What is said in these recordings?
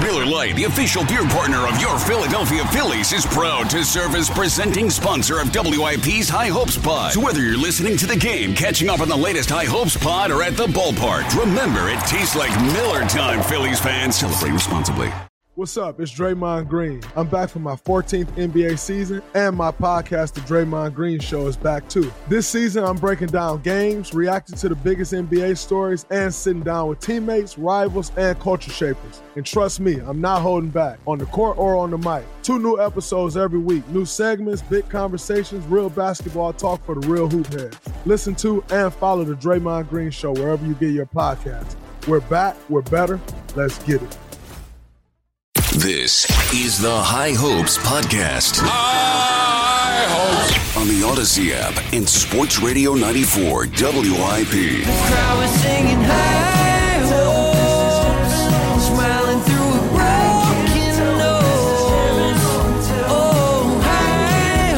Miller Lite, the official beer partner of your Philadelphia Phillies, is proud to serve as presenting sponsor of WIP's High Hopes Pod. So whether you're listening to the game, catching up on the latest High Hopes Pod, or at the ballpark, remember it tastes like Miller time, Phillies fans. Celebrate responsibly. What's up? It's Draymond Green. I'm back for my 14th NBA season, and my podcast, The Draymond Green Show, is back too. This season, I'm breaking down games, reacting to the biggest NBA stories, and sitting down with teammates, rivals, and culture shapers. And trust me, I'm not holding back, on the court or on the mic. 2 new episodes every week, new segments, big conversations, real basketball talk for the real hoop heads. Listen to and follow The Draymond Green Show wherever you get your podcasts. We're back, we're better, let's get it. This is the High Hopes Podcast. High Hopes. On the Odyssey app and Sports Radio 94 WIP. The crowd was singing high hopes, smiling through a broken nose. Oh, high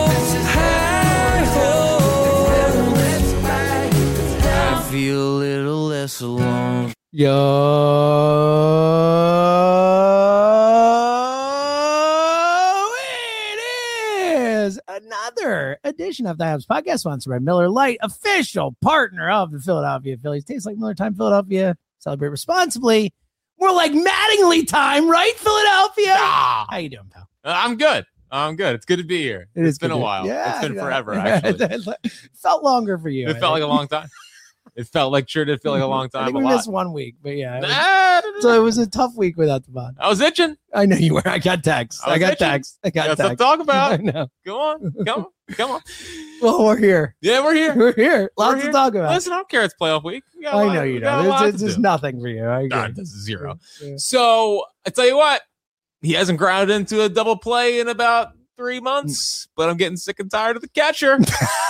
hopes, I feel a little less alone. Another edition of the High Hopes Podcast, sponsored by Miller Lite, official partner of the Philadelphia Phillies. Tastes like Miller time, Philadelphia. Celebrate responsibly. More like Mattingly time, right, Philadelphia? How you doing, pal? I'm good. It's good to be here. It's been a while. Yeah, it's been forever, actually. Felt longer for you. It felt like a long time. It felt like sure did feel like a long time. I think we missed 1 week, but yeah. So it was a tough week without the pod. I was itching. I know you were. I got texts. I got text. Got stuff to talk about. I know. Go on. Come on. Well, we're here. Yeah, we're here. We're here. Lots to talk about. Listen, I don't care. It's playoff week. I know you know. It's just nothing for you. I agree. God, this is zero. Yeah. So I tell you what, he hasn't grounded into a double play in about 3 months, but I'm getting sick and tired of the catcher.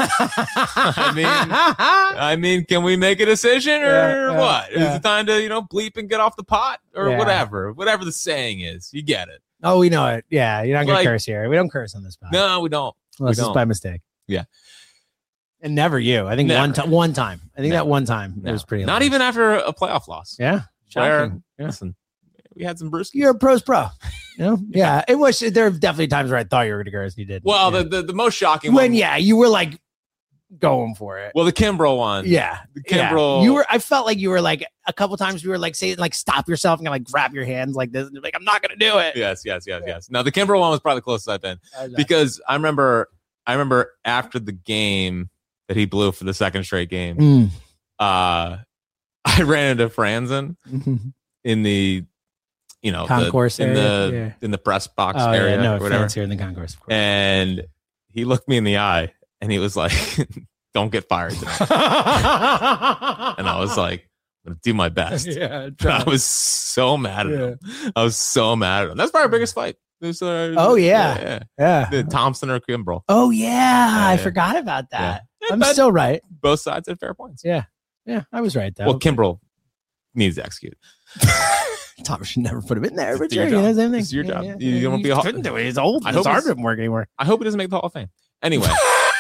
I mean, can we make a decision or what? Is it time to, bleep and get off the pot or whatever the saying is? You get it. Oh, we know it. Yeah. You're not going to curse here. We don't curse on this pod. No, we don't. Unless it's by mistake. Yeah. And never you. I think one time. I think that one time it was pretty. Not even after a playoff loss. Yeah. Shocking. Listen, we had some brewskis. You're a pro's pro. Yeah. It was. There are definitely times where I thought you were going to curse and you didn't. Well, the most shocking when one. You were like going for it. Well, the Kimbrel one. Yeah. The Kimbrel. You were. I felt like you were like a couple times. You were like saying like stop yourself and like grab your hands like this. And you're like, I'm not going to do it. Yes. Now the Kimbrel one was probably the closest I've been because I remember after the game that he blew for the second straight game. I ran into Franzen in the. Concourse in the press box area, no, or whatever. Here in the concourse, of course. And he looked me in the eye, and he was like, "Don't get fired tonight." And I was like, "I'm gonna do my best." Yeah, I was so mad at him. That's probably our biggest fight. The Thompson or Kimbrel. Oh yeah, I forgot about that. Yeah. I'm still right. Both sides had fair points. Yeah, I was right though. Well, Kimbrel needs to execute. Thomas should never put him in there. It's your job. It's your job. You don't be couldn't do it. He's old. His arm didn't work anymore. I hope he doesn't make the Hall of Fame. Anyway.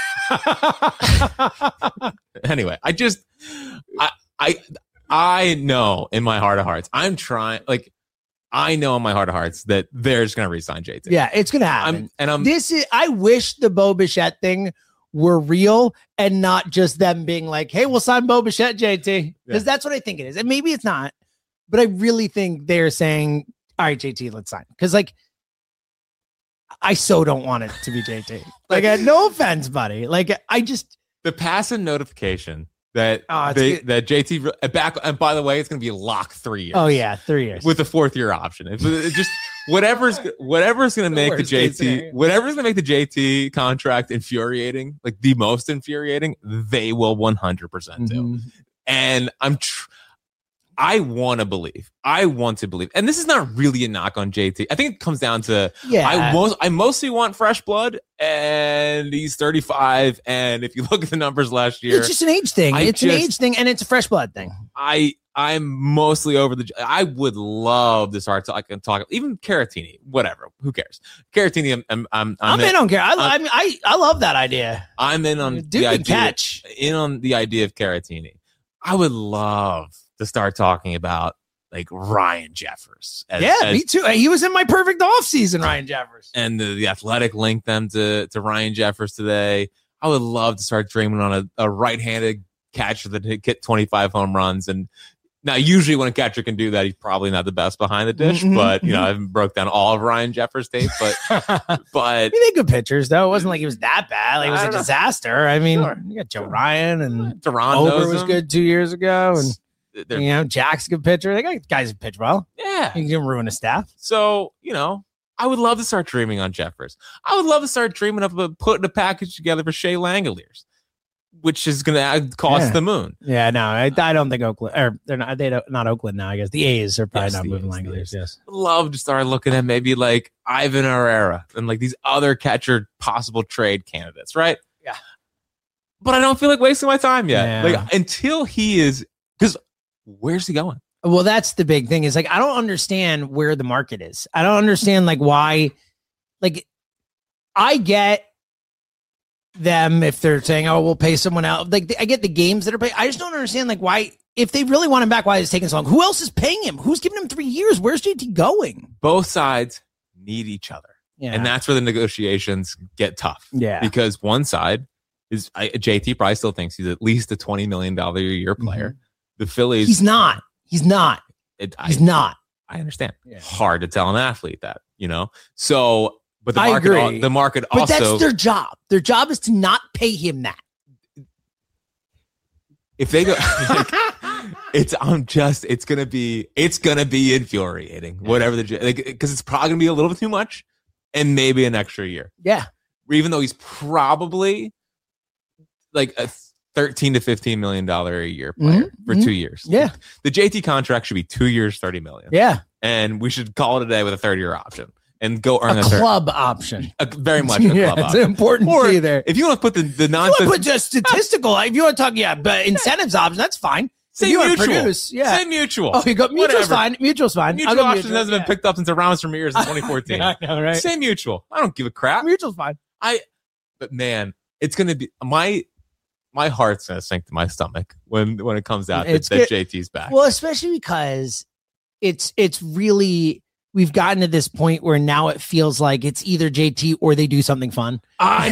I know in my heart of hearts. I know in my heart of hearts that they're just going to re-sign JT. Yeah, it's going to happen. I wish the Bo Bichette thing were real and not just them being like, hey, we'll sign Bo Bichette, JT. Because that's what I think it is. And maybe it's not. But I really think they're saying, all right, JT, let's sign. Because, I so don't want it to be JT. No offense, buddy. The passive notification that that JT back, and by the way, it's going to be locked 3 years. Oh, yeah, 3 years. With a 4th year option. It just whatever's going to make the JT contract infuriating, like the most infuriating, they will 100% do. And I want to believe, and this is not really a knock on JT. I think it comes down to, I mostly want fresh blood, and he's 35. And if you look at the numbers last year, it's just an age thing. It's an age thing, and it's a fresh blood thing. I'm mostly over I would love to start talk, even Caratini, whatever. Who cares? Caratini, I'm in on Caratini. I love that idea. I'm in on the idea. In on the idea of Caratini. I would love to start talking about like Ryan Jeffers. Me too. He was in my perfect offseason, Ryan Jeffers. And the Athletic linked them to Ryan Jeffers today. I would love to start dreaming on a right-handed catcher that hit 25 home runs. And now, usually when a catcher can do that, he's probably not the best behind the dish. But I haven't broke down all of Ryan Jeffers' tape. But they're good pitchers, though. It wasn't like he was that bad. Like, it was a disaster. I mean, you got Joe Ryan and Over was good 2 years ago, and Jack's a good pitcher. They got guys who pitch well. Yeah, you can ruin a staff. So I would love to start dreaming on Jeffers. I would love to start dreaming of putting a package together for Shea Langoliers, which is going to cost the moon. Yeah, no, I don't think Oakland, or they're not Oakland now. I guess the A's are probably not moving Langoliers. Yes, love to start looking at maybe like Ivan Herrera and like these other catcher possible trade candidates, right? Yeah, but I don't feel like wasting my time yet. Yeah. Like until he is, because where's he going? Well, that's the big thing. Is like I don't understand where the market is. I don't understand like why. Like I get them if they're saying, "Oh, we'll pay someone out." Like I get the games that are paid. I just don't understand like why, if they really want him back, why it's taking so long. Who else is paying him? Who's giving him 3 years? Where's JT going? Both sides need each other, and that's where the negotiations get tough. Yeah, because one side is JT probably still thinks he's at least a $20 million a year player. Mm-hmm. The Phillies, he's not. He's not. I understand. Yeah. Hard to tell an athlete that, So, but the market also. But that's their job. Their job is to not pay him that. If they go, it's gonna be infuriating. Yeah. Whatever because it's probably gonna be a little bit too much, and maybe an extra year. Yeah. Even though he's probably like a $13 to $15 million a year player for 2 years. Yeah. The JT contract should be 2 years, $30 million. Yeah. And we should call it a day with a 30-year option and go earn a club option. Very much a club option. It's important to see there. If you want to put the nonsense. If you want to put just statistical, if you want to talk, but incentives option, that's fine. Say mutual. Say mutual. Oh, you got mutual's fine. Mutual's fine. Mutual option hasn't been picked up since Ramos Ramirez in 2014. I know, right? Say mutual. I don't give a crap. Mutual's fine. But man, it's going to be my heart's gonna sink to my stomach when it comes out that JT's back. Well, especially because it's really, we've gotten to this point where now it feels like it's either JT or they do something fun. I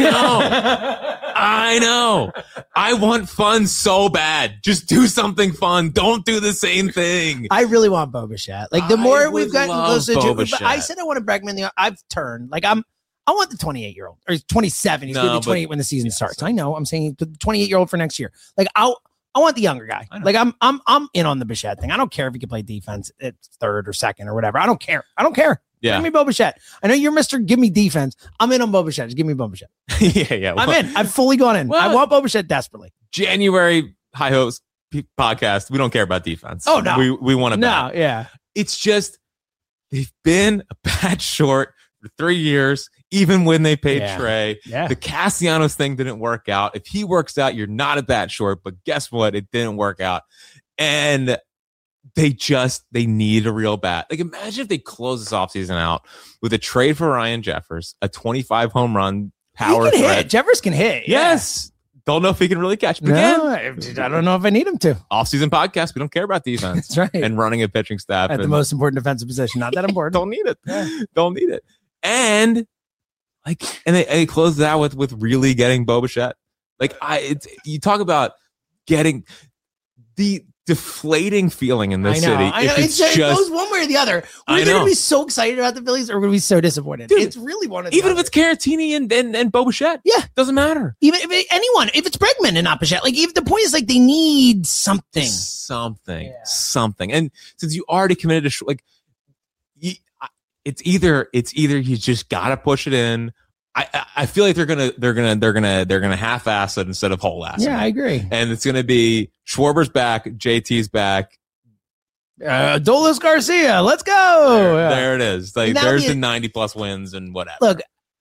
know. I want fun so bad. Just do something fun. Don't do the same thing. I really want Bo Bichette. Like the more we've gotten closer to, I said I want to Bregman. I've turned. Like I want the 28-year-old, or he's 27. He's going to be 28 when the season starts. I know. I'm saying the 28-year-old for next year. Like I want the younger guy. Like I'm in on the Bichette thing. I don't care if he can play defense at third or second or whatever. I don't care. Yeah. Give me Bo Bichette. I know you're Mr. Give me defense. I'm in on Bo Bichette. Just give me Bo Bichette. Yeah. I'm in. I've fully gone in. I want Bo Bichette desperately. January High Hopes podcast. We don't care about defense. Oh no. We want to. No. Yeah. It's just they've been a bat short for 3 years. Even when they paid Trey, the Castellanos thing didn't work out. If he works out, you're not a bat short. But guess what? It didn't work out. And they need a real bat. Like imagine if they close this offseason out with a trade for Ryan Jeffers, a 25 home run power threat. Jeffers can hit. Yes. Don't know if he can really catch. But again, I don't know if I need him to. Offseason podcast. We don't care about defense. That's right. And running a pitching staff. At the most important defensive position. Not that important. Don't need it. Don't need it. And they closed it out with really getting Bo Bichette. Like you talk about getting the deflating feeling in this city. I know. It goes one way or the other. We're either going to be so excited about the Phillies or we're going to be so disappointed. Dude, it's really one of the even if it's Caratini and Bo Bichette. Yeah. Doesn't matter. Even if it's Bregman and not Bichette. Like if the point is like they need something. Something. And since you already committed to it's either you just gotta push it in. I feel like they're gonna half-ass it instead of whole-ass it. Yeah, I agree. And it's gonna be Schwarber's back, JT's back, Adolis Garcia, let's go. There it is. Like there's the 90+ wins and whatever. Look,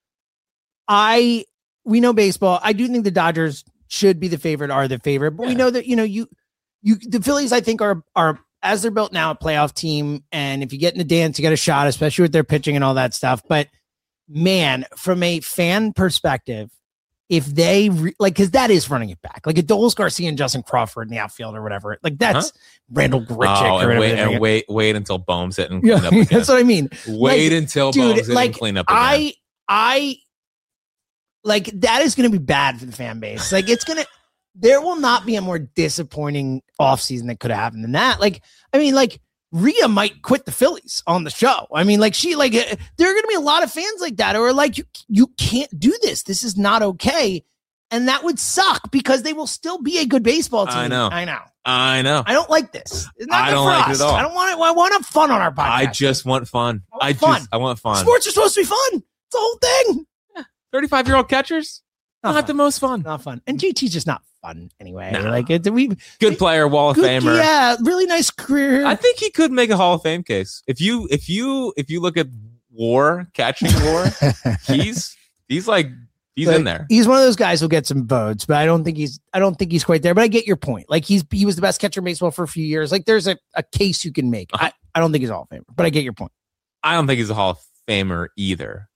we know baseball. I do think the Dodgers should be the favorite, are the favorite, but we know that the Phillies I think are as they're built now, a playoff team. And if you get in the dance, you got a shot, especially with their pitching and all that stuff. But man, from a fan perspective, if they because that is running it back. Like Adolis Garcia and Justin Crawford in the outfield or whatever. Like that's Randall Grichuk. And wait until Bohm's hitting. Yeah, that's what I mean. Wait until Bohm's hitting clean up again. I like that is going to be bad for the fan base. Like there will not be a more disappointing offseason that could have happened than that. Like, I mean, like Rhea might quit the Phillies on the show. I mean, like there are going to be a lot of fans like that who are like, you can't do this. This is not okay. And that would suck because they will still be a good baseball team. I know. I don't like this. It's not I don't like it at all. I don't want it. I want to have fun on our podcast. I just want fun. I want fun. Sports are supposed to be fun. It's the whole thing. 35-year-old catchers. Not the most fun. Not fun. And JT's just not fun anyway. Nah. Like good player, Wall of Famer. Yeah, really nice career. I think he could make a Hall of Fame case. If you look at catching WAR, he's in there. He's one of those guys who'll get some votes, but I don't think he's quite there. But I get your point. Like he was the best catcher in baseball for a few years. Like there's a case you can make. I don't think he's a Hall of Famer, but I get your point. I don't think he's a Hall of Famer either.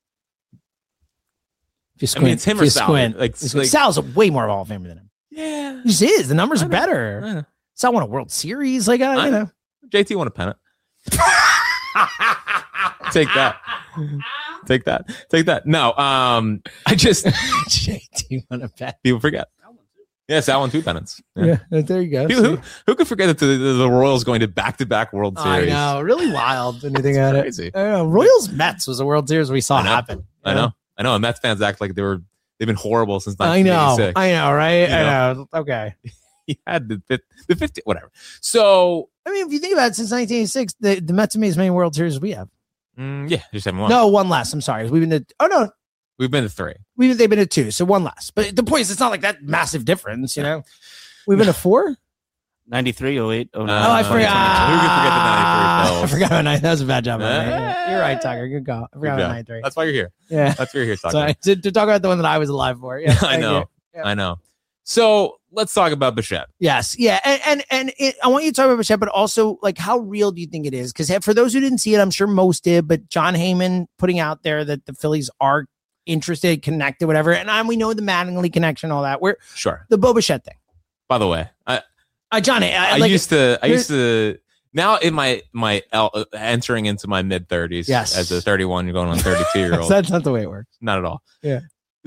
I mean, it's him or Sal. Sal's way more of a Hall of Famer than him. Yeah, he just is. The numbers are better. Sal won a World Series. Like I know. JT won a pennant. Take that. No, I just JT won a pennant. People forget. Yeah, Sal won 2 pennants. Yeah, there you go. Who could forget that the Royals going to back-to-back World Series? I know, really wild when you think about it. I know. Royals Mets was a World Series we saw happen. I know. And Mets fans act like they've been horrible since 1986. I know, right? I know. Okay. He had the 50, whatever. So, I mean, if you think about it, since 1986, the Mets have made as many World Series as we have. Yeah, just having one. No, one less. I'm sorry. We've been to 3. They've been to 2, so one less. But the point is, it's not like that massive difference, you know? We've been to 4? 93, 08, 09. I forgot. Who could forget the 93? I forgot about 93. That was a bad job. You're right, Tucker. Good call. I forgot about 93. That's why you're here. Yeah. That's why you're here, Tucker. So to talk about the one that I was alive for. Yeah, I know. So let's talk about Bichette. Yes. Yeah. And I want you to talk about Bichette, but also like how real do you think it is? Because for those who didn't see it, I'm sure most did, but John Heyman putting out there that the Phillies are interested, connected, whatever. And we know the Mattingly connection, all that. Sure. The Bo Bichette thing. By the way, Johnny, I used to now in my entering into my mid 30s as a 31, you're going on 32 year old. That's not the way it works. Not at all. Yeah.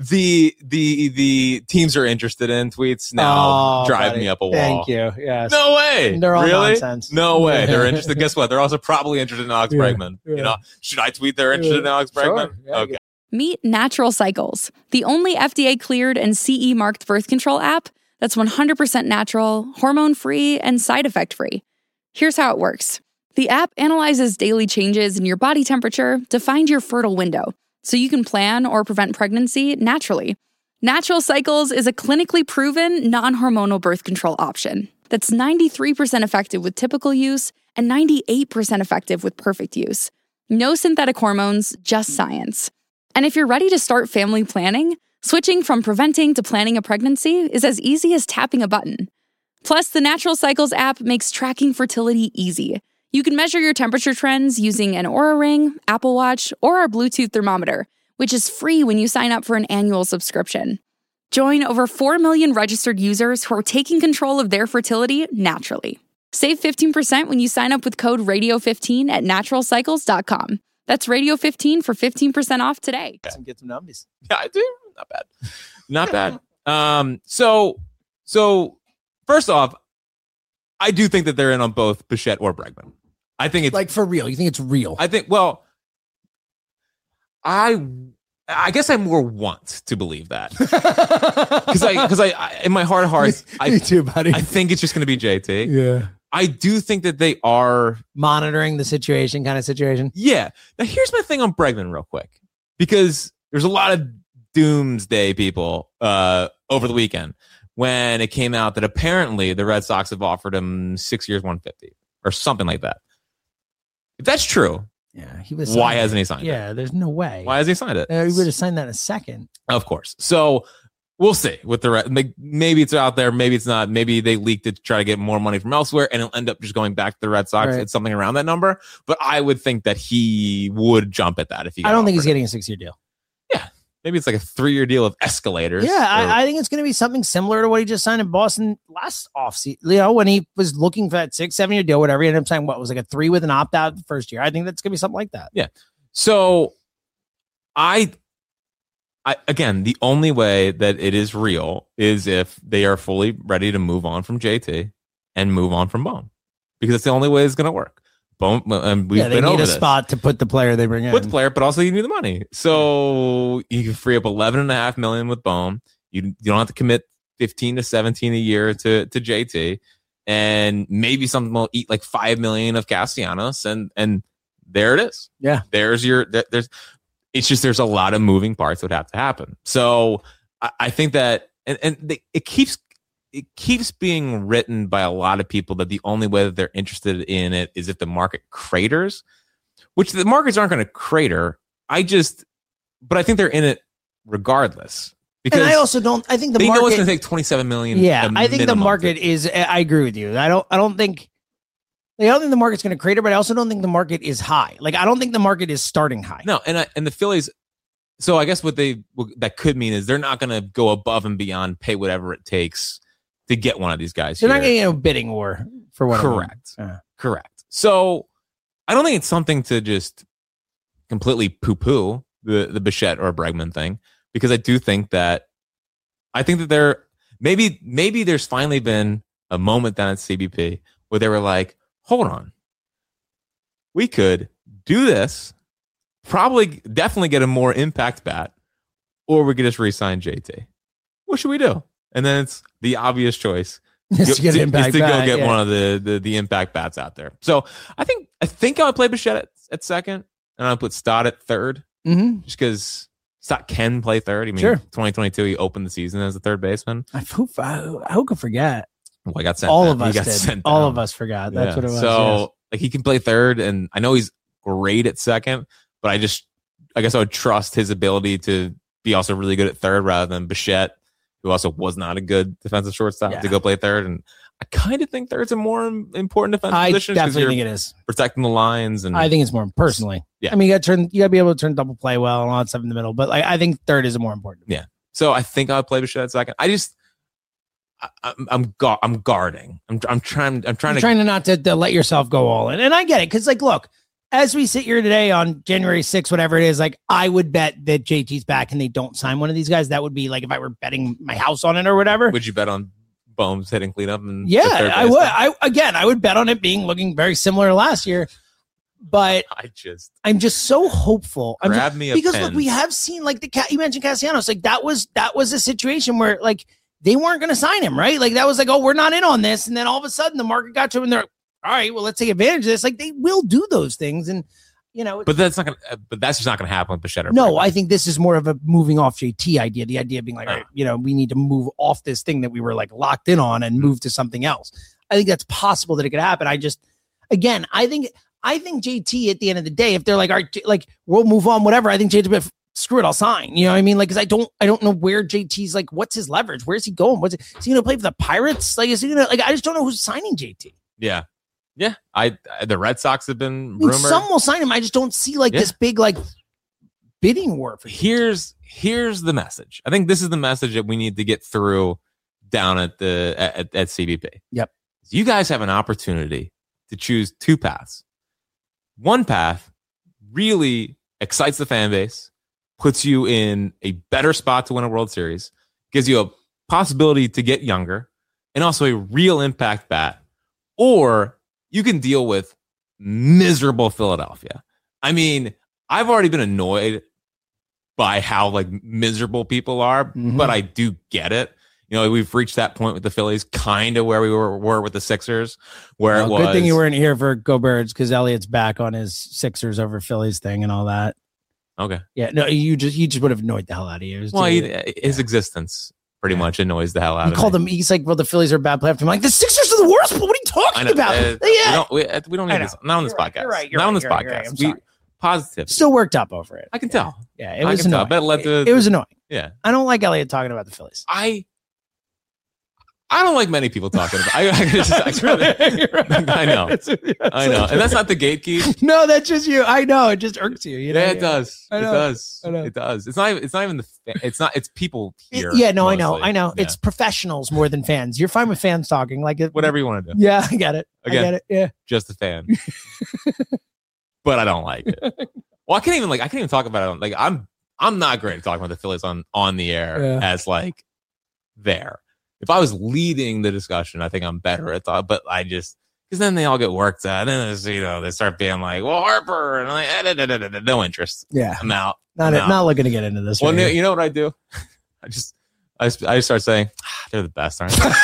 The teams are interested in tweets now drive me up a wall. Thank you. Yes. No way. They're all really? Nonsense. No way. They're interested. Guess what? They're also probably interested in Alex Bregman. Yeah. You know, should I tweet they're interested in Alex Bregman? Sure. Yeah, okay. Meet Natural Cycles, the only FDA cleared and CE marked birth control app that's 100% natural, hormone-free, and side effect-free. Here's how it works. The app analyzes daily changes in your body temperature to find your fertile window, so you can plan or prevent pregnancy naturally. Natural Cycles is a clinically proven, non-hormonal birth control option that's 93% effective with typical use and 98% effective with perfect use. No synthetic hormones, just science. And if you're ready to start family planning, switching from preventing to planning a pregnancy is as easy as tapping a button. Plus, the Natural Cycles app makes tracking fertility easy. You can measure your temperature trends using an Oura Ring, Apple Watch, or our Bluetooth thermometer, which is free when you sign up for an annual subscription. Join over 4 million registered users who are taking control of their fertility naturally. Save 15% when you sign up with code Radio15 at naturalcycles.com. That's Radio15 for 15% off today. Get some numbies. Yeah, I do. Not bad. So first off, I do think that they're in on both Bichette or Bregman. I think it's like for real. You think it's real? I think. Well, I guess I more want to believe that because I in my heart of hearts, me too, buddy. I think it's just going to be JT. Yeah. I do think that they are monitoring the situation, kind of situation. Yeah. Now, here's my thing on Bregman real quick, because there's a lot of doomsday people over the weekend when it came out that apparently the Red Sox have offered him 6 years, 150 or something like that. If that's true, he was. Why hasn't he signed it? Yeah, there's no way. Why hasn't he signed it? He would have signed that in a second. Of course. So we'll see with the maybe it's out there, maybe it's not. Maybe they leaked it to try to get more money from elsewhere, and it'll end up just going back to the Red Sox. Right. It's something around that number. But I would think that he would jump at that if he. I don't think he's getting a 6-year deal. Yeah, Maybe it's like a 3-year deal with escalators. Yeah, I think it's going to be something similar to what he just signed in Boston last offseason. When he was looking for that 6-7 year deal, whatever, he ended up signing what was like a 3 with an opt out the first year. I think that's going to be something like that. Yeah. So I again, the only way that it is real is if they are fully ready to move on from JT and move on from Bohm, because it's the only way it's going to work. Bohm, and we've they been need over a this. spot to put the player they bring in. Put the player, but also you need the money. So you can free up $11.5 million with Bohm. You don't have to commit 15 to 17 a year to JT, and maybe something will eat like $5 million of Castellanos, and there it is. Yeah, there's it's just there's a lot of moving parts that would have to happen. So I think that it keeps being written by a lot of people that the only way that they're interested in it is if the market craters, which the markets aren't going to crater. But I think they're in it regardess. Because and I also don't. I think the they market, know it's going to take $27 million. Yeah, I think the market is. I agree with you. I don't think the market's going to crater, but I also don't think the market is high. Like I don't think the market is starting high. No, and the Phillies. So I guess that could mean is they're not going to go above and beyond, pay whatever it takes to get one of these guys. They're not getting a bidding war for one. Correct. Correct. So I don't think it's something to just completely poo-poo the Bichette or Bregman thing, because I think that there maybe there's finally been a moment down at CBP where they were like, hold on, we could do this, definitely get a more impact bat, or we could just re-sign JT. What should we do? And then it's the obvious choice is to go get one of the impact bats out there. So I think I would play Bichette at second, and I'll put Stott at third, just because Stott can play third. I mean, 2022 he opened the season as a third baseman. Who could forget? Well, I got sent. All of us did. All of us forgot. That's what it was. So like he can play third, and I know he's great at second, but I guess I would trust his ability to be also really good at third rather than Bichette, who also was not a good defensive shortstop, to go play third. And I kind of think third's a more important defensive position. I definitely think it is. Protecting the lines. And I think it's more personally. Yeah. I mean, you got to be able to turn double play well and all that stuff in the middle. But I think third is more important. Yeah. So I think I'll play Bichette at second. I'm guarding. I'm trying to not to let yourself go all in. And I get it. Cause look, as we sit here today on January 6th, whatever it is, I would bet that JT's back and they don't sign one of these guys. That would be like if I were betting my house on it or whatever. Would you bet on Bohm's hitting cleanup? And I would. I would bet on it looking very similar to last year. But I'm just so hopeful. Because look, we have seen you mentioned Castellanos. That was a situation where they weren't going to sign him, right? That was oh, we're not in on this, and then all of a sudden the market got to him and they're all right, well, let's take advantage of this. They will do those things. And, but that's just not going to happen with Bichette. No, I think this is more of a moving off JT idea. The idea being all right, we need to move off this thing that we were locked in on and move to something else. I think that's possible that it could happen. I think JT at the end of the day, if they're all right, we'll move on, whatever. I think JT will be screw it, I'll sign. You know what I mean? Cause I don't know where JT's what's his leverage? Where's he going? Is he going to play for the Pirates? Is he going to, I just don't know who's signing JT. Yeah. Yeah, the Red Sox have been rumored. Some will sign him. I just don't see this big bidding war. Here's the message. I think this is the message that we need to get through down at CBP. Yep. You guys have an opportunity to choose two paths. One path really excites the fan base, puts you in a better spot to win a World Series, gives you a possibility to get younger, and also a real impact bat. Or you can deal with miserable Philadelphia. I mean, I've already been annoyed by how miserable people are, but I do get it. We've reached that point with the Phillies, kind of where we were with the Sixers, where it was. Good thing you weren't here for Go Birds, because Elliott's back on his Sixers over Phillies thing and all that. Okay. Yeah. No, he just would have annoyed the hell out of you. His existence pretty much annoys the hell out of him. He called them. He's well, the Phillies are a bad playoff team. The Sixers are the worst. But what are you talking about? We don't need this. Not on this podcast. You're right. Not on this podcast. Positive. Still worked up over it. I can tell. Yeah, it was annoying. It was annoying. Yeah. I don't like Elliott talking about the Phillies. I I don't like many people talking about. I know, I know, and that's not the gatekeep. No, that's just you. I know, it just irks you. You know? Yeah, it does. I It know. does. I know. It does. It's not even the. It's people here. Yeah, no, mostly. I know. Yeah. It's professionals more than fans. You're fine with fans talking, like it. Whatever you want to do. Yeah, I get it. Again. I get it. Yeah. Just a fan, but I don't like it. Well, I can't even talk about it. Like I'm not great at talking about the Phillies on the air as like there. If I was leading the discussion, I think I'm better at that. But I just because then they all get worked out, and then they start being like, "Well, Harper," and I'm like, no interest. Yeah, I'm out. Not looking to get into this. Well, right you know what I do? I just start saying they're the best, aren't they?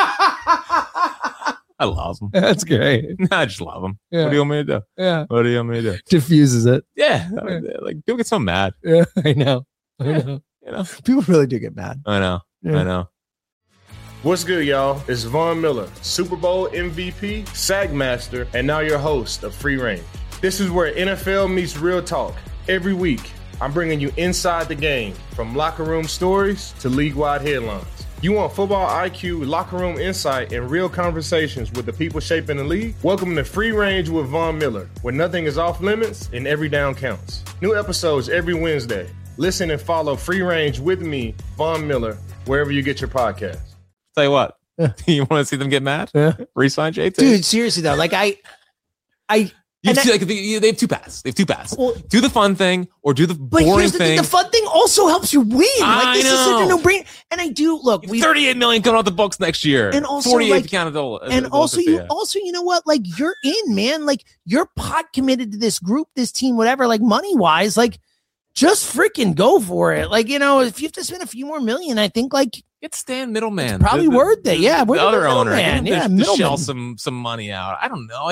I love them. That's great. I just love them. Yeah. What do you want me to do? Yeah. What do you want me to do? Diffuses it. Yeah. Like people get so mad. Yeah, I know. You know. People really do get mad. I know. Yeah. I know. What's good, y'all? It's Von Miller, Super Bowl MVP, SAG Master, and now your host of Free Range. This is where NFL meets real talk. Every week, I'm bringing you inside the game, from locker room stories to league-wide headlines. You want football IQ, locker room insight, and real conversations with the people shaping the league? Welcome to Free Range with Von Miller, where nothing is off limits and every down counts. New episodes every Wednesday. Listen and follow Free Range with me, Von Miller, wherever you get your podcasts. Tell you what, you want to see them get mad? Yeah. Resign JT. Dude, seriously though, like I You see, like, they have two paths. They have two paths. Well, do the fun thing or do the boring thing. The fun thing also helps you win. Like this is such a no-brainer. And I do look. We 38 million coming off the books next year. And also 48 like, if you count adult. And also you know what? Like you're in, man. Like you're pot committed to this group, this team, whatever. Like money wise, like just freaking go for it. Like you know, if you have to spend a few more million, I think like. Get Stan Middleman. It's probably worth it. Yeah, the other owner. Yeah, to shell some money out. I don't know.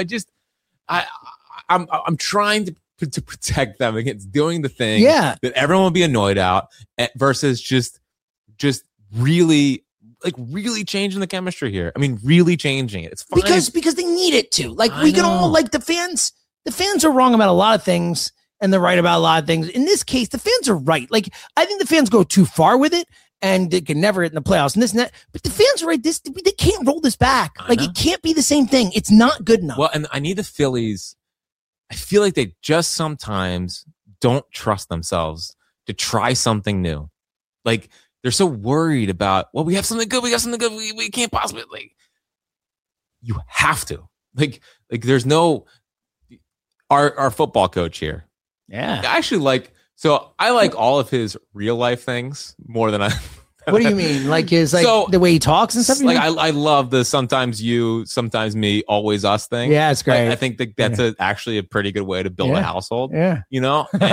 I'm trying to protect them against doing the thing that everyone will be annoyed out versus just really changing the chemistry here. I mean, really changing it. It's fine because they need it to. Like we can all like the fans are wrong about a lot of things and they're right about a lot of things. In this case, the fans are right. Like I think the fans go too far with it. And they can never hit in the playoffs and this and that. But the fans are right. They can't roll this back. Like it can't be the same thing. It's not good enough. Well, and I need the Phillies. I feel like they just sometimes don't trust themselves to try something new. Like they're so worried about, well, we have something good. We can't possibly like. You have to like there's no our football coach here. Yeah, I actually like. So I like all of his real life things more than I. What do you mean? Like his the way he talks and stuff? Like I love the sometimes you, sometimes me, always us thing. Yeah, it's great. I think that's actually a pretty good way to build a household. Yeah, you know, dude,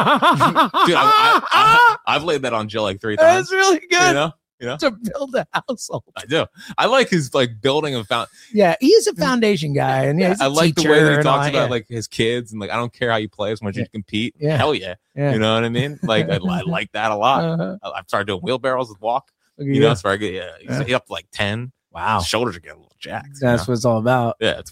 I've laid that on Jill like 3 times. That's really good. You know, to build a household. I do. I like his like building a foundation. Yeah, he is a foundation guy, and he's a I like the way that he talks about like like his kids and like I don't care how you play as much as you compete. Yeah. Hell yeah. You know what I mean? Like I like that a lot. I've started doing wheelbarrows with walk. You know, it's very good. Yeah, he's up to like 10. Wow, his shoulders are getting a little jacked. That's what it's all about. Yeah.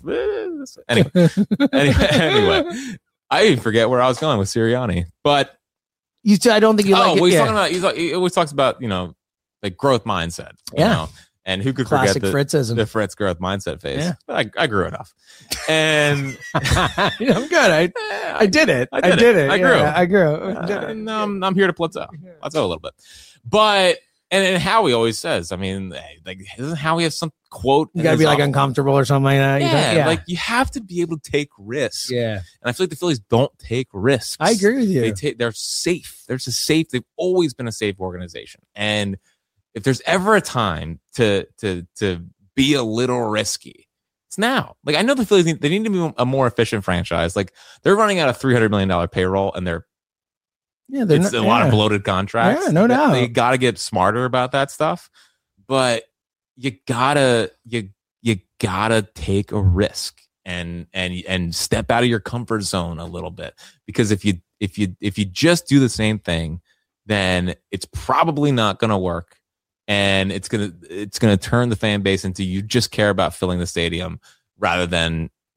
Anyway, I even forget where I was going with Sirianni, but I don't think you like. Well, he's talking about. He always talks about like growth mindset. You know? And who could Classic forget the Fritz growth mindset phase? Yeah. But I grew it off, and I'm good. I did it. I did it. I grew. And I'm here to plateau a little bit, but. And Howie always says, I mean, like, doesn't Howie have some quote? You got to be like uncomfortable or something like that. Yeah, like you have to be able to take risks. Yeah. And I feel like the Phillies don't take risks. I agree with you. They're safe. They've always been a safe organization. And if there's ever a time to be a little risky, it's now. Like I know the Phillies they need to be a more efficient franchise. Like they're running out of $300 million payroll and it's a lot of bloated contracts. Yeah, no doubt. They got to get smarter about that stuff, but you gotta take a risk and step out of your comfort zone a little bit, because if you just do the same thing, then it's probably not going to work, and it's gonna turn the fan base into you just care about filling the stadium rather than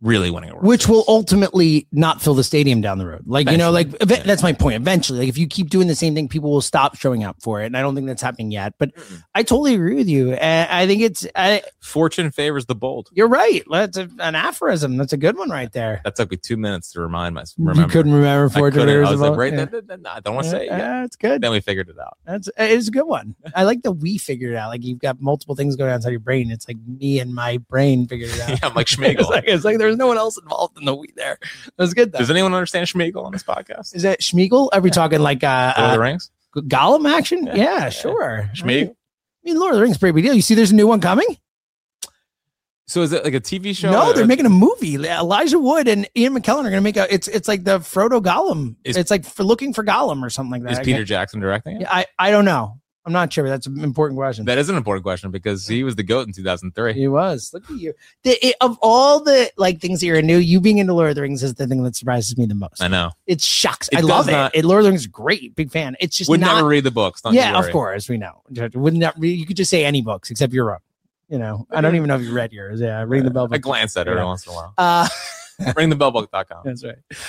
really winning a World which Series. will ultimately not fill the stadium down the road. Like, that's my point. Eventually, like if you keep doing the same thing, people will stop showing up for it. And I don't think that's happening yet, but I totally agree with you. And I think fortune favors the bold. You're right. That's an aphorism. That's a good one right there. That took me 2 minutes to remember. You couldn't remember fortune favors the bold? Right. I don't want to say it yet. It's good. Then we figured it out. It's a good one. I like that we figured it out. Like you've got multiple things going on inside your brain. It's like me and my brain figured it out. Yeah, I'm like Schmeagol. it's like there's no one else involved in the we there. That's good though. Does anyone understand Schmeagol on this podcast? Is that Schmeagol? Are we talking like Lord of the Rings? Gollum action? Yeah, sure. Schmeagol? I mean, Lord of the Rings is a pretty big deal. You see there's a new one coming? So is it like a TV show? No, they're making a movie. Elijah Wood and Ian McKellen are going to make it's like the Frodo Gollum. It's like for looking for Gollum or something like that. Is Peter Jackson directing it? Yeah, I don't know. I'm not sure, but that's an important question. That is an important question because he was the GOAT in 2003. He was. Look at you. Of all the like things that you're into, you being into Lord of the Rings is the thing that surprises me the most. I know. It shocks. I love it. Lord of the Rings is great. Big fan. It's just never read the books. Yeah, of course. We know. Would not read. You could just say any books except your own. You know, I don't even know if you read yours. Yeah, Ring the Bell book. I glance at it every once in a while. Ringthebellbook.com. That's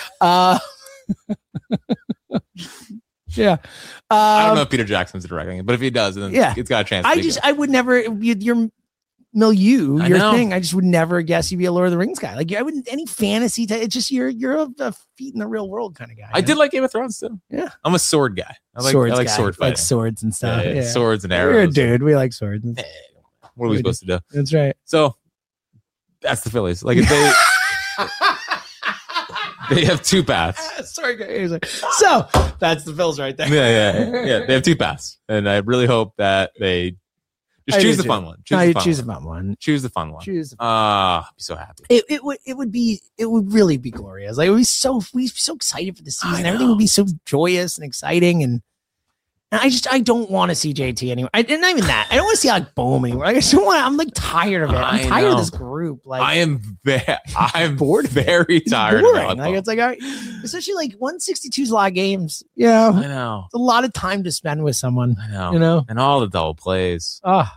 right. Yeah. I don't know if Peter Jackson's directing it, but if he does, then it's got a chance. I would never, your milieu, your thing, I just would never guess you'd be a Lord of the Rings guy. Like I wouldn't, any fantasy, it's just, you're a feet in the real world kind of guy. I did like Game of Thrones too. Yeah. I'm a sword guy. I like sword fighting. Like swords and stuff. Yeah. Swords and arrows. We're a dude. We like swords. What are we supposed to do? That's right. So that's the Phillies. Like if they have two paths. Sorry, guys. So that's the Phils right there. Yeah. They have two paths, and I really hope that they just choose the fun one. Choose the fun one. Choose the fun one. I'd be so happy. It would really be glorious. Like we'd be so excited for the season. Everything would be so joyous and exciting, and I don't want to see JT anymore. And not even that. I don't want to see like Bohm anymore. Like, I just don't want. I'm like tired of it. I'm tired of this group. Like I'm bored. Very tired. Boring. Like it's like especially like 162 is a lot of games. Yeah, I know. It's a lot of time to spend with someone. I know. You know, and all the double plays.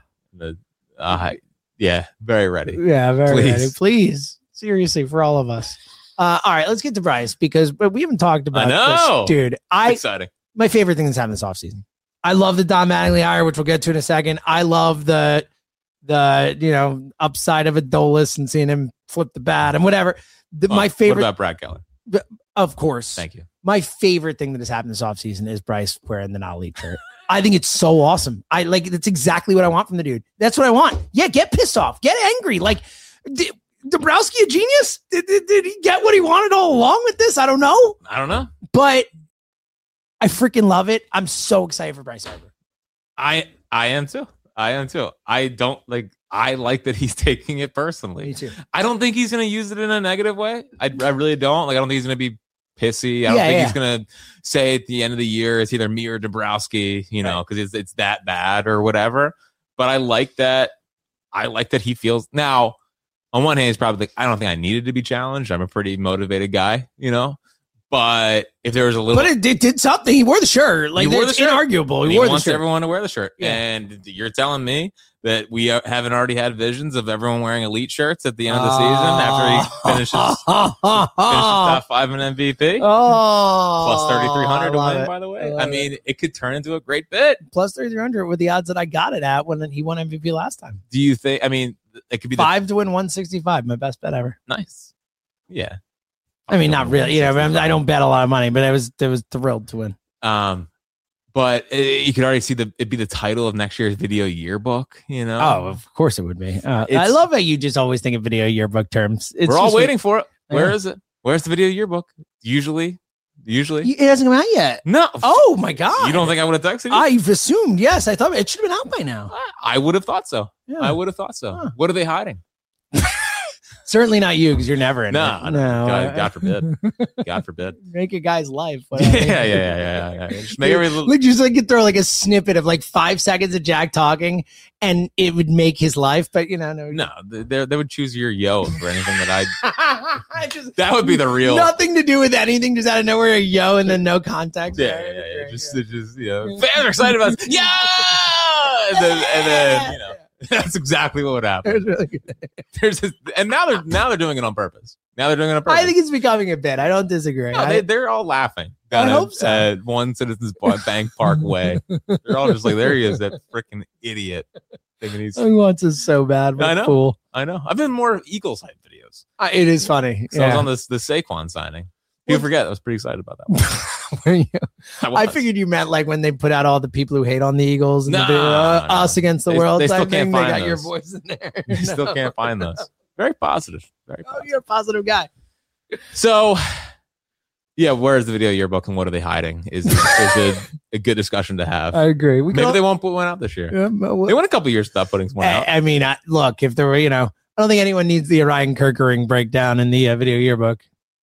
Yeah, very ready. Yeah, very ready. Please, seriously, for all of us. All right, let's get to Bryce because we haven't talked about this, dude. Exciting. My favorite thing that's happened this offseason. I love the Don Mattingly hire, which we'll get to in a second. I love the upside of Adolis and seeing him flip the bat and whatever. My favorite. What about Brad Keller? Of course. Thank you. My favorite thing that has happened this offseason is Bryce wearing the Not Elite shirt. I think it's so awesome. That's exactly what I want from the dude. That's what I want. Yeah, get pissed off. Get angry. Like, Dabrowski a genius? Did he get what he wanted all along with this? I don't know. But I freaking love it. I'm so excited for Bryce Harper. I am too. I like that he's taking it personally. Me too. I don't think he's going to use it in a negative way. I really don't. Like, I don't think he's going to be pissy. I don't think he's going to say at the end of the year it's either me or Dabrowski, because it's that bad or whatever. But I like that. He feels now. On one hand, he's probably like, I don't think I needed to be challenged. I'm a pretty motivated guy, But if there was a little, but it did something. He wore the shirt. Like it's inarguable. He wants everyone to wear the shirt. Yeah. And you're telling me that we haven't already had visions of everyone wearing elite shirts at the end of the season after he finishes top 5 in MVP. Plus 3,300 to win. By the way, I mean it could turn into a great bit. Plus 3,300 with the odds that I got it at when he won MVP last time. Do you think? I mean, it could be 5 to win 165. My best bet ever. Nice. Yeah. I mean, not really. I don't bet a lot of money, but I was thrilled to win. But you could already see it'd be the title of next year's video yearbook. Oh, of course it would be. I love how you just always think of video yearbook terms. We're all waiting for it. Where is it? Where's the video yearbook? Usually it hasn't come out yet. No. Oh my god! You don't think I would have texted you? I've assumed. Yes, I thought it should have been out by now. I would have thought so. Yeah. I would have thought so. Huh. What are they hiding? Certainly not you, because you're never in it. No. God forbid. God forbid. Make a guy's life. Yeah. Just make just could throw like a snippet of like 5 seconds of Jack talking, and it would make his life. But no, they would choose your yo for anything that that would be the real. Nothing to do with anything. Just out of nowhere, a yo, and then no context. Yeah. Just fans are excited about it. Yeah, and then. That's exactly what would happen. Really and now they're doing it on purpose. Now they're doing it on purpose. I think it's becoming a bit. I don't disagree. No, they're all laughing. I hope so. At One Citizens Bank Parkway. They're all just like, there he is, that freaking idiot. Thinking he's. He wants us so bad. I know. Fool. I know. I've been more Eagles hype videos. It is funny. So I was on the Saquon signing. People forget. I was pretty excited about that one. I figured you meant like when they put out all the people who hate on the Eagles and the video, us against the world. They still can't find They got those. your voice in there. You still can't find those. Very positive. Very positive. You're a positive guy. So, yeah, where is the video yearbook and what are they hiding? Is a good discussion to have. I agree. Maybe they won't put one out this year. Yeah, they went a couple years without putting one out. I mean, look, if there were, I don't think anyone needs the Orion Kerkering breakdown in the video yearbook.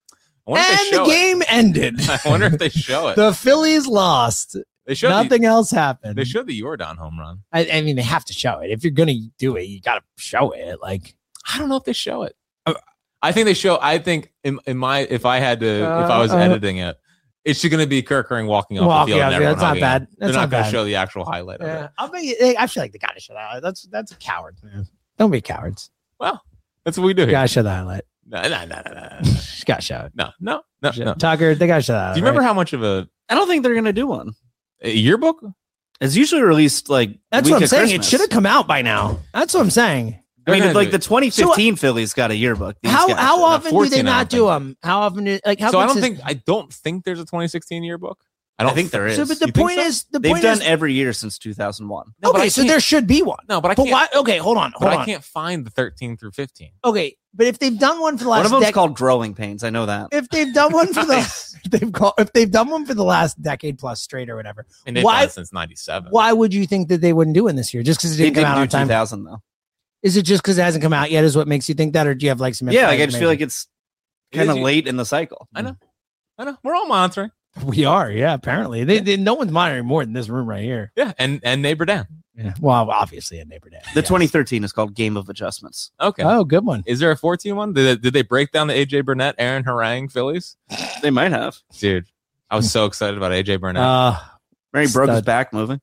And the game ended. I wonder if they show it. The Phillies lost. They showed nothing else happened. They showed the Jordan home run. I mean, they have to show it. If you're gonna do it, you got to show it. Like, I don't know if they show it. I think they show. I think if I was editing it, it's just gonna be Kerkering walking off the field. That's not bad. They're not gonna show the actual highlight of it. I feel like they gotta show that. That's a coward, man. Don't be cowards. Well, that's what we do here. Gotta show the highlight. No. Just gotta show it. No. Tucker, they gotta show that. Do you remember how much of a? I don't think they're gonna do one. A yearbook? It's usually released like. That's what I'm saying. Christmas. It should have come out by now. That's what I'm saying. I mean, like the 2015 Phillies got a yearbook. How often do they not do them? How often do like? How so I don't think there's a 2016 yearbook. I think there is. So, but the point is, they've done every year since 2001. No, okay, so there should be one. No, but I can't. Why? Okay, hold on. I can't find the 13 through 15. Okay, but if they've done one for the last, one of them's called Growing Pains. I know that. If they've done one for if they've done one for the last decade plus straight or whatever, and they've done it since '97. Why would you think that they wouldn't do one this year? Just because it didn't come out on time? 2000 though. Is it just because it hasn't come out yet? Is what makes you think that, or do you have like some? Yeah, like I just feel like it's kind of late in the cycle. I know. We're all monitoring. We are, yeah. Apparently, no one's monitoring more than this room right here. Yeah, and Neighbor Dan. Yeah, well, obviously a Neighbor Dan. The 2013 is called Game of Adjustments. Okay. Oh, good one. Is there a 14 one? Did they break down the AJ Burnett, Aaron Harang Phillies? They might have. Dude, I was so excited about AJ Burnett. He broke his back moving.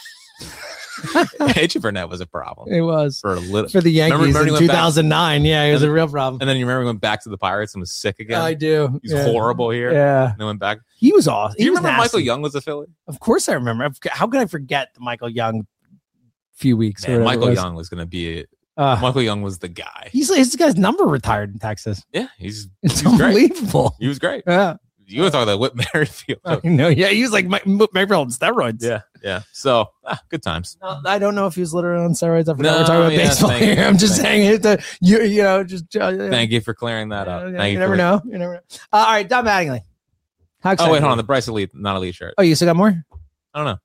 AJ Burnett was a problem. It was for the Yankees in 2009. Yeah, it was a real problem. And then you remember he went back to the Pirates and was sick again. I do. He's horrible here. Yeah, and then went back. He was awesome. Do you remember Michael Young was a Philly? Of course I remember. How could I forget the Michael Young few weeks? Man, Michael Young was going to be. Michael Young was the guy. This guy's number retired in Texas. Yeah, he's unbelievable. He was great. Yeah. You were talking about Whit Merrifield. I know. Yeah, he was like Merrifield on steroids. Yeah. So good times. No, I don't know if he was literally on steroids. I forgot we're talking about baseball here. I'm just saying it. Thank you for clearing that up. You never know. All right, Don Mattingly. How excited? Oh wait, hold on. The Bryce Elite, not Elite shirt. Oh, you still got more? I don't know.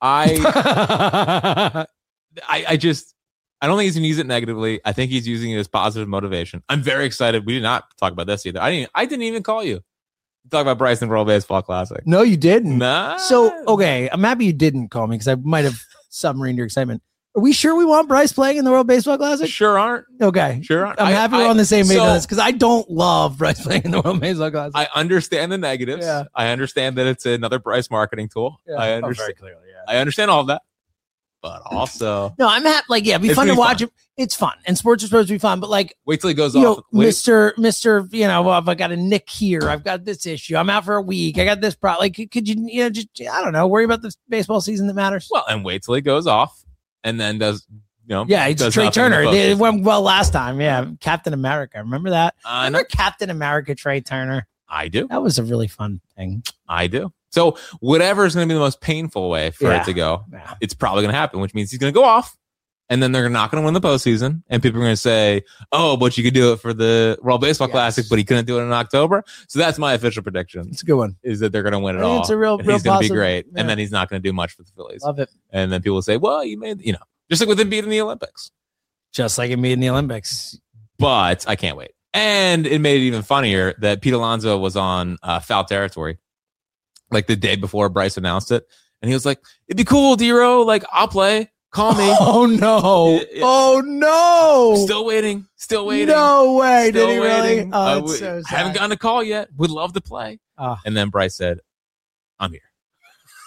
I don't think he's gonna use it negatively. I think he's using it as positive motivation. I'm very excited. We did not talk about this either. I didn't even call you. Talk about Bryce in World Baseball Classic. No, you didn't. Nah. So, okay, I'm happy you didn't call me because I might have submarined your excitement. Are we sure we want Bryce playing in the World Baseball Classic? Sure aren't. Okay. Sure aren't. I'm happy we're on the same page on this because I don't love Bryce playing in the World Baseball Classic. I understand the negatives. Yeah. I understand that it's another Bryce marketing tool. Yeah. I understand. Very clearly, yeah. I understand all of that. But also, no, I'm happy. Like, it'd be fun to watch it. It's fun, and sports are supposed to be fun. But like, wait till he goes off. Mister, I got a nick here. I've got this issue. I'm out for a week. I got this problem. Like, could you, just I don't know, worry about the baseball season that matters. Well, and wait till he goes off, and then does. Yeah, it's Trey Turner. It went well last time. Yeah, Captain America. Remember that? Remember Captain America, Trey Turner? I do. That was a really fun thing. I do. So whatever is going to be the most painful way for it to go, it's probably going to happen, which means he's going to go off, and then they're not going to win the postseason, and people are going to say, "Oh, but you could do it for the World Baseball Classic, but he couldn't do it in October." So that's my official prediction. It's a good one. Is that they're going to win it all? It's a real. He's going to be great, yeah. and then he's not going to do much for the Phillies. Love it. And then people will say, "Well, you made just like with Embiid in the Olympics." Just like it made in the Olympics. But I can't wait. And it made it even funnier that Pete Alonso was on foul territory like the day before Bryce announced it. And he was like, "It'd be cool, D-Row. Like, I'll play. Call me." Oh, no. Oh, no. Still waiting. No way. Still Did he waiting. really? Oh, it's so sad. Haven't gotten a call yet. Would love to play. And then Bryce said, "I'm here."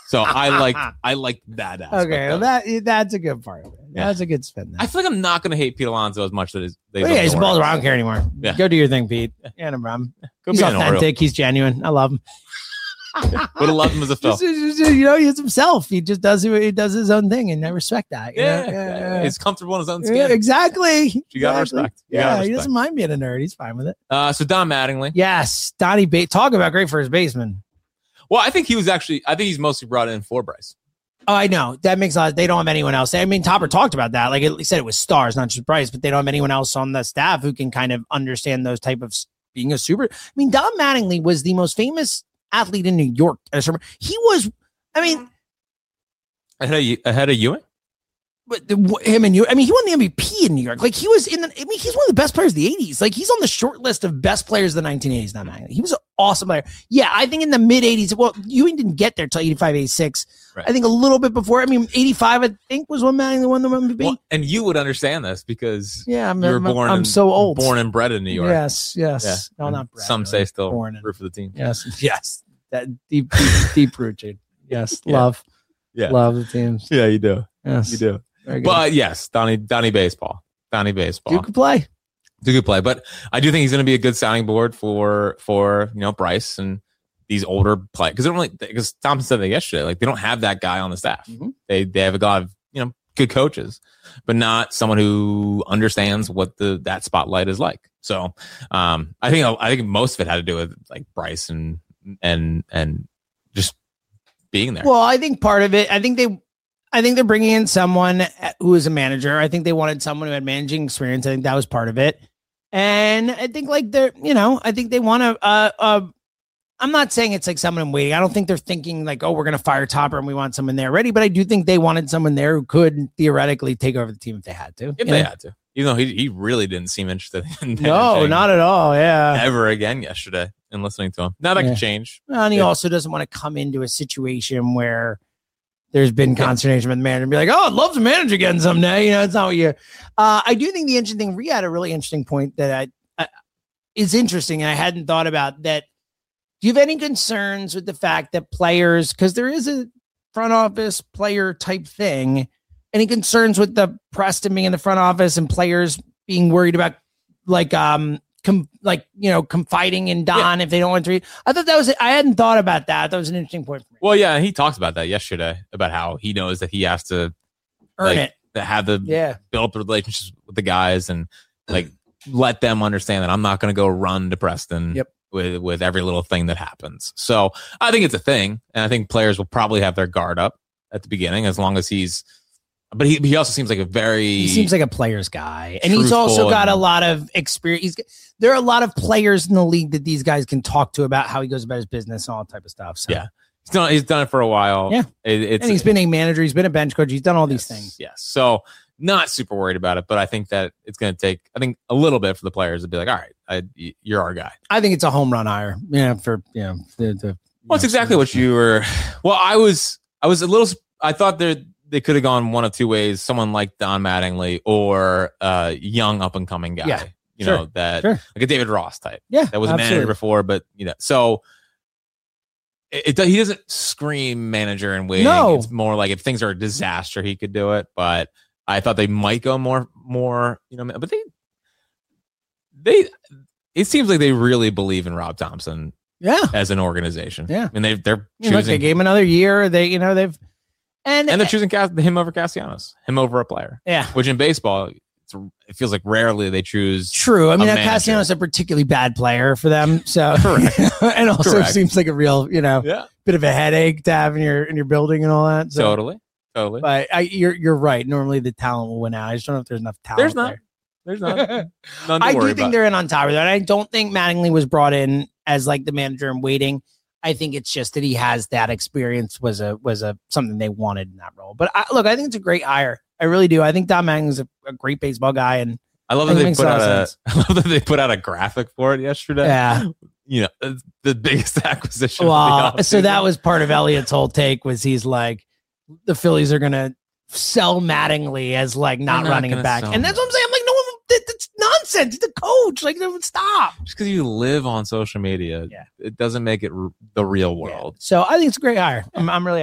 So I like that aspect. Okay, well, that's a good part of it. Yeah. That's a good spin. I feel like I'm not going to hate Pete Alonso as much as they. Yeah, he's a baller. I don't care anymore. Yeah. Go do your thing, Pete. Yeah, no problem. Go He's authentic. He's genuine. I love him. Would have loved him as a Phil. He's himself. He just does his own thing, and I respect that. Yeah. He's comfortable in his own skin. Yeah, exactly. You got to respect. He doesn't mind being a nerd. He's fine with it. So Don Mattingly. Yes, Donnie Bates. Talk about great first baseman. Well, I think he's mostly brought in for Bryce. Oh, I know. That makes a lot. They don't have anyone else. I mean, Topper talked about that. Like, he said it was stars, not just Bryce, but they don't have anyone else on the staff who can kind of understand those type of being a super. I mean, Don Mattingly was the most famous athlete in New York. He was, I mean, ahead of Ewing. But him and you, I mean, he won the MVP in New York. Like, he was he's one of the best players of the 80s. Like, he's on the short list of best players of the 1980s. Not Mattingly. He was an awesome player. Yeah, I think in the mid 80s. Well, Ewing didn't get there till 85, 86. Right. I think a little bit before. I mean, 85, I think, was when Mattingly won the MVP. Well, and you would understand this because I'm so old, born and bred in New York. Yes. Yeah. No, not bred. Some say still root for the team. Yes. That deep rooted. Yes, love the teams. Yeah, you do. Yes, you do. But yes, Donnie Baseball. Duke could play. But I do think he's going to be a good sounding board for Bryce and these older players because Thompson said that yesterday. Like, they don't have that guy on the staff. Mm-hmm. They have a lot of good coaches, but not someone who understands what that spotlight is like. So I think most of it had to do with like Bryce and just being there. Well, I think part of it. I think they're bringing in someone who is a manager. I think they wanted someone who had managing experience. I think that was part of it. And I think like I think they want to, I'm not saying it's like someone in waiting. I don't think they're thinking like, oh, we're going to fire Topper and we want someone there ready. But I do think they wanted someone there who could theoretically take over the team if they had to. Had to. Even though he really didn't seem interested in no, not at all. Yeah. Ever again yesterday in listening to him. Now that could change. Well, and he also doesn't want to come into a situation where there's been consternation with the manager and be like, oh, I'd love to manage again someday. It's not what you. I do think the interesting thing, Rhea had a really interesting point that is interesting, and I hadn't thought about that. Do you have any concerns with the fact that players, because there is a front office player type thing, any concerns with the Preston being in the front office and players being worried about confiding in Don if they don't want to read? I thought I hadn't thought about that. That was an interesting point for me. Well, yeah, he talked about that yesterday about how he knows that he has to earn it, to have build up the relationships with the guys and like let them understand that I'm not going to go run to Preston. Yep. With every little thing that happens. So I think it's a thing. And I think players will probably have their guard up at the beginning as long as but he also seems like he seems like a player's guy. And he's also got a lot of experience. There are a lot of players in the league that these guys can talk to about how he goes about his business and all that type of stuff. So. Yeah. He's done it for a while. Yeah. And he's been a manager. He's been a bench coach. He's done all these things. Yes. So not super worried about it, but I think that it's going to take, a little bit for the players to be like, all right, you're our guy. I think it's a home run hire. Well, it's exactly what you were. Well, I was a little, I thought they could have gone one of two ways. Someone like Don Mattingly or a young up and coming guy, like a David Ross type. Yeah. That was a manager before, but so he doesn't scream manager and waiting. No. It's more like if things are a disaster, he could do it. But I thought they might go more, but it seems like they really believe in Rob Thompson. Yeah. As an organization. Yeah. And they're choosing. They gave him another year. They're choosing him over Castellanos, him over a player. Yeah. Which in baseball, it feels like rarely they choose. True. I mean, Castellanos is a particularly bad player for them. So, and also seems like a real, bit of a headache to have in your building and all that. So. Totally. But you're right. Normally the talent will win out. I just don't know if there's enough talent. There's not. I do think they're in on top of that. I don't think Mattingly was brought in as like the manager in waiting. I think it's just that he has that experience was something they wanted in that role. But I think it's a great hire. I really do. I think Don Mattingly's a great baseball guy, and I love that they put out a graphic for it yesterday. Yeah, the biggest acquisition. Well, so that was part of Elliott's whole take was he's like, the Phillies are gonna sell Mattingly as like not running it back, and that's what I'm saying. I'm like, no, that's nonsense. He's a coach. Like, stop. Just because you live on social media, it doesn't make it the real world. So I think it's a great hire. I'm really happy with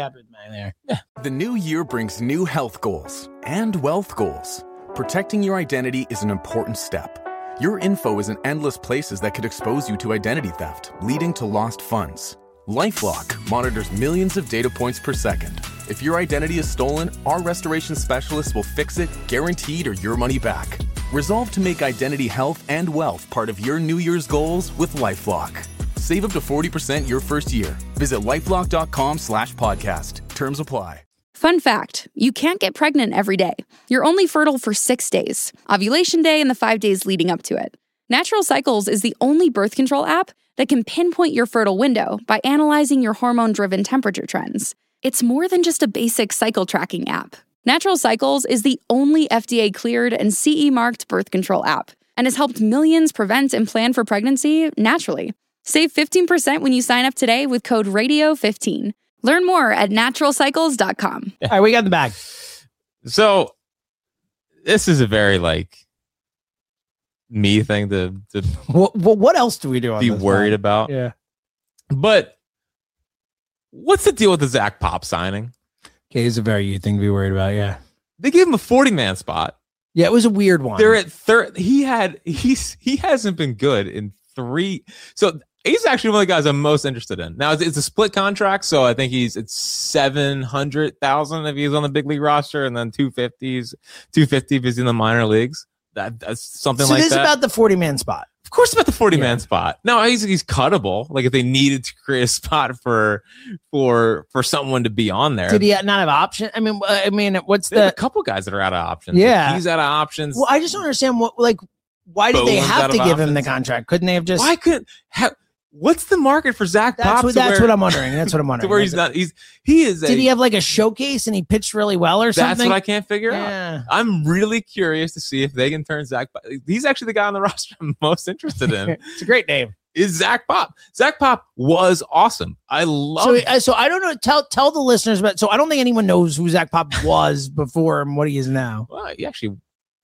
line there. The new year brings new health goals and wealth goals. Protecting your identity is an important step. Your info is in endless places that could expose you to identity theft, leading to lost funds. LifeLock monitors millions of data points per second. If your identity is stolen, our restoration specialists will fix it, guaranteed, or your money back. Resolve to make identity health and wealth part of your New Year's goals with LifeLock. Save up to 40% your first year. Visit LifeLock.com/podcast. Terms apply. Fun fact, you can't get pregnant every day. You're only fertile for 6 days, ovulation day and the 5 days leading up to it. Natural Cycles is the only birth control app that can pinpoint your fertile window by analyzing your hormone-driven temperature trends. It's more than just a basic cycle tracking app. Natural Cycles is the only FDA-cleared and CE-marked birth control app and has helped millions prevent and plan for pregnancy naturally. Save 15% when you sign up today with code RADIO15. Learn more at naturalcycles.com. All right, we got the bag. So this is a very me thing to what else do we do on be this worried bag? about. Yeah. But what's the deal with the Zach Pop signing? Okay, it's a very you thing to be worried about. Yeah. They gave him a 40-man spot. Yeah, it was a weird one. They're at third. He hasn't been good in 3. So he's actually one of the guys I'm most interested in. Now it's a split contract, so I think it's 700,000 if he's on the big league roster, and then 250 if he's in the minor leagues. That's something like that. So this is about the 40-man spot. Of course, about the 40-man spot. No, he's cuttable. Like if they needed to create a spot for someone to be on there. Did he not have option? I mean, what's There's the a couple guys that are out of options. Yeah, he's out of options. Well, I just don't understand why did they have to give him the contract? Couldn't they have just? Why couldn't? What's the market for Zach Pop? That's what I'm wondering. That's what I'm wondering. To where he is. Did he have a showcase and he pitched really well or something? That's what I can't figure out. I'm really curious to see if they can turn Zach Pop. He's actually the guy on the roster I'm most interested in. It's a great name. Is Zach Pop. Zach Pop was awesome. I love So I don't know. Tell the listeners about. So I don't think anyone knows who Zach Pop was before and what he is now. Well, he actually.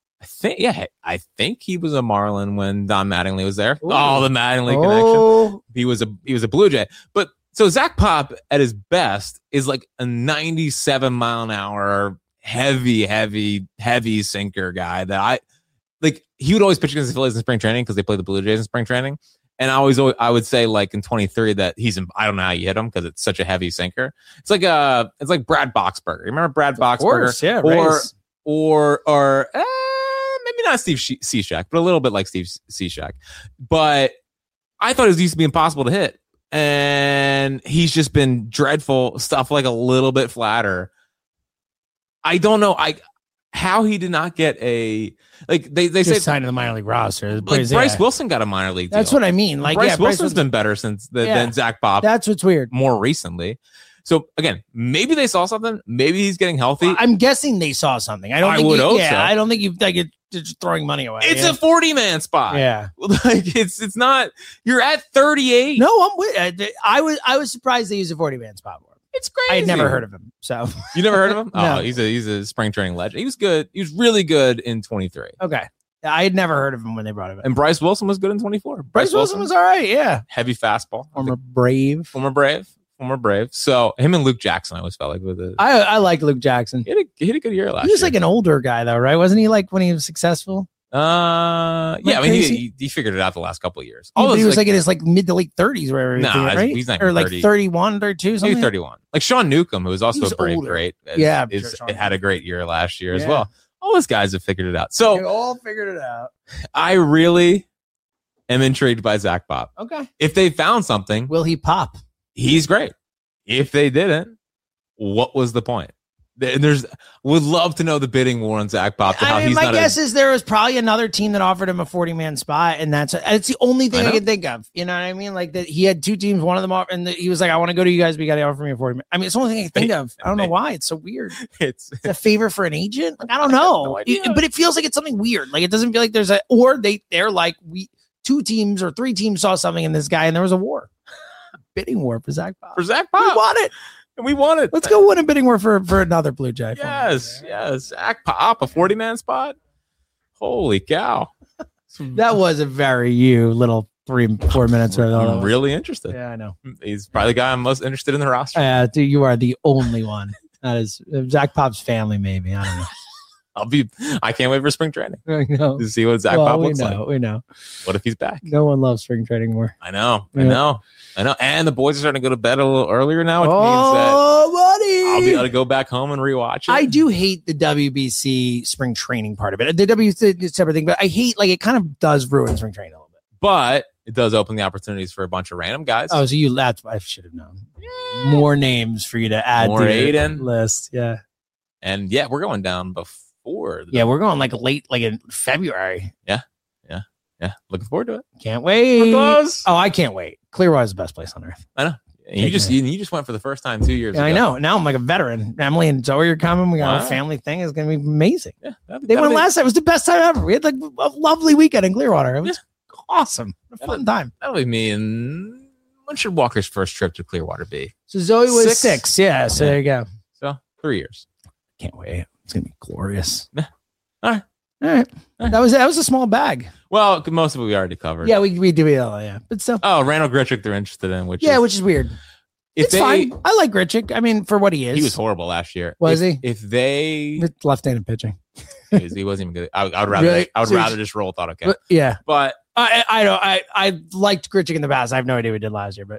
I think he was a Marlin when Don Mattingly was there. Ooh. Oh, the Mattingly connection. He was a Blue Jay. But so Zach Pop at his best is like a 97 mile an hour heavy sinker guy that I like. He would always pitch against the Phillies in spring training because they play the Blue Jays in spring training. And I would say in 23 that I don't know how you hit him because it's such a heavy sinker. It's like Brad Boxberger. You remember Brad Boxberger? Of course, yeah. Or maybe not Steve Cishek, but a little bit like Steve Cishek. But I thought it used to be impossible to hit. And he's just been dreadful stuff, a little bit flatter. I don't know how he did not get they say signed to the minor league roster. Bryce Wilson got a minor league deal. That's what I mean. Bryce Wilson's been better than Zach Pop. That's what's weird. More recently. So again, maybe they saw something. Maybe he's getting healthy. Well, I'm guessing they saw something. I don't think I don't think you've just throwing money away. It's a 40-man spot. Yeah, it's not. You're at 38. No, I'm with. I was surprised they used a 40-man spot for him. It's crazy. I had never heard of him. So you never heard of him? No. Oh, he's a spring training legend. He was good. He was really good in 23. Okay. I had never heard of him when they brought him in. And Bryce Wilson was good in 24. Bryce Wilson was all right. Yeah. Heavy fastball. Former Brave. So him and Luke Jackson, I always felt like with it. I like Luke Jackson. He had a good year last year. He was like an older guy though, right? Wasn't he when he was successful? Yeah. I mean, he figured it out the last couple of years. But he was in his mid to late 30s, wherever. No, right? He's not or 30. 31, 32, something. Maybe 31. Like Sean Newcomb, who was also a Brave great. Yeah, had a great year last year as well. All those guys have figured it out. So they all figured it out. I really am intrigued by Zach Pop. Okay. If they found something, will he pop? He's great. If they didn't, what was the point? Would love to know the bidding war on Zach Pop. My guess is there was probably another team that offered him a 40-man spot, and it's the only thing I can think of. You know what I mean? Like that he had two teams, one of them off, and he was like, "I want to go to you guys, but you got to offer me a 40-man." I mean, it's the only thing I can think of. I don't know why. It's so weird. It's a favor for an agent. I don't know, but it feels like it's something weird. Like it doesn't feel like there's they're like two teams or three teams saw something in this guy, and there was a war, bidding war for Zach Pop. We want it. And we want it. Let's go win a bidding war for another Blue Jay. Yes. Zach Pop, a 40-man spot. Holy cow. That was a very little 3-4 minutes. I'm really interested. Yeah, I know. He's probably the guy I'm most interested in the roster. Dude, you are the only one. That is Zach Pop's family, maybe. I don't know. I can't wait for spring training. I know. To see what Zach Pop looks like. We know. What if he's back? No one loves spring training more. I know. And the boys are starting to go to bed a little earlier now, which means that buddy, I'll be able to go back home and rewatch it. I do hate the WBC spring training part of it. The WBC is a separate thing, but I hate it kind of does ruin spring training a little bit. But it does open the opportunities for a bunch of random guys. Oh, so that's I should have known. More names for you to add to Aiden the list. Yeah. And yeah, we're going down before. We're going late, in February. Yeah. Looking forward to it. Can't wait. We're close. Oh, I can't wait. Clearwater is the best place on earth. I know. You just went for the first time 2 years ago. I know. Now I'm like a veteran. Emily and Zoe are coming. We got a family thing. It's going to be amazing. Yeah, they went last time. It was the best time ever. We had a lovely weekend in Clearwater. It was awesome. A fun time. That'll be me. And when should Walker's first trip to Clearwater be? So Zoe was 6. Yeah. So there you go. So 3 years. Can't wait. It's going to be glorious. Yeah. All right. That was a small bag. Well, most of it we already covered. Yeah, we do it all. Yeah, but still. Oh, Randall Grichuk they're interested in, which is weird. It's fine. I like Grichuk. I mean, for what he is, he was horrible last year. Was he? If they left-handed pitching, he wasn't even good. I would rather. Really? I would rather just roll Thought okay. But I liked Grichuk in the past. I have no idea what he did last year, but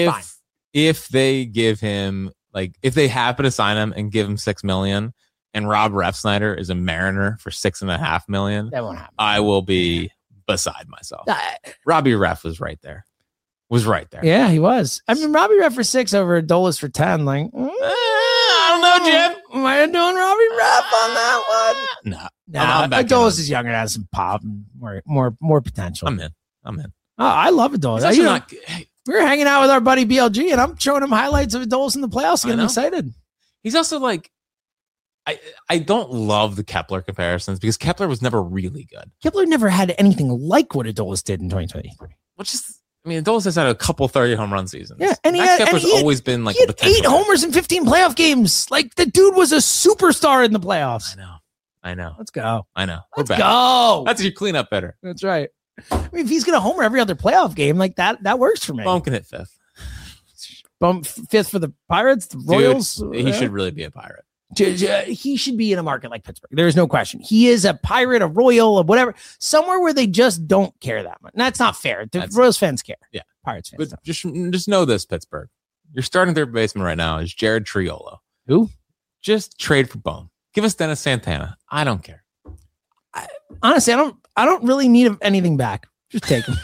if they give him if they happen to sign him and give him $6 million. And Rob Refsnyder is a Mariner for $6.5 million. That won't happen. I will be beside myself. Robbie Ref was right there. Yeah, he was. I mean, Robbie Ref for 6 over Adolis for 10. I don't know, Jim. Am I doing Robbie Ref on that one? No. Adolis is younger, has some pop, and more potential. I'm in. Oh, I love Adolis. We were hanging out with our buddy BLG, and I'm showing him highlights of Adolis in the playoffs. Getting excited. He's also I don't love the Kepler comparisons because Kepler was never really good. Kepler never had anything like what Adolis did in 2023. Adolis has had a couple 30 home run seasons. Yeah, and Kepler's always been he had 8 homers in 15 playoff games. The dude was a superstar in the playoffs. I know. Let's go. I know. Let's go. That's your cleanup better. That's right. I mean, if he's gonna homer every other playoff game, that works for me. Bump can hit 5th. Bump 5th for the Pirates, the Royals. Dude, he should really be a Pirate. He should be in a market like Pittsburgh. There's no question. He is a Pirate, a Royal, or whatever, somewhere where they just don't care that much. And that's not fair. Royals fans care. Yeah, Pirates fans. But just know this, Pittsburgh. Your starting third baseman right now is Jared Triolo. Who? Just trade for Bone. Give us Dennis Santana. I don't care. Honestly, I don't really need anything back. Just take him.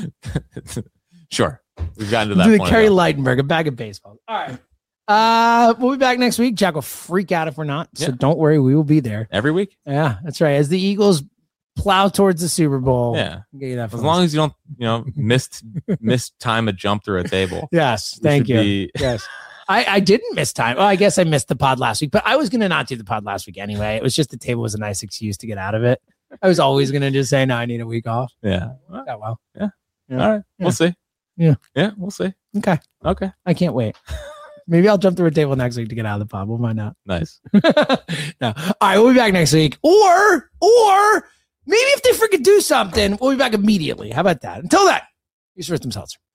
Sure. We've gotten to that point. Kerry Leidenberg, a bag of baseball. All right. We'll be back next week. Jack will freak out if we're not. So don't worry, we will be there every week. Yeah, that's right. As the Eagles plow towards the Super Bowl. Yeah. As long as you don't, miss time a jump through a table. Yes. Thank you. Yes. I didn't miss time. Well, I guess I missed the pod last week, but I was going to not do the pod last week anyway. It was just the table was a nice excuse to get out of it. I was always going to just say, no, I need a week off. Yeah. Well. Yeah. All right. We'll see. Yeah. Yeah. We'll see. Okay. I can't wait. Maybe I'll jump through a table next week to get out of the pod. We'll find out. Nice. No. All right. We'll be back next week. Or maybe if they freaking do something, we'll be back immediately. How about that? Until then, use Rhythm Seltzer.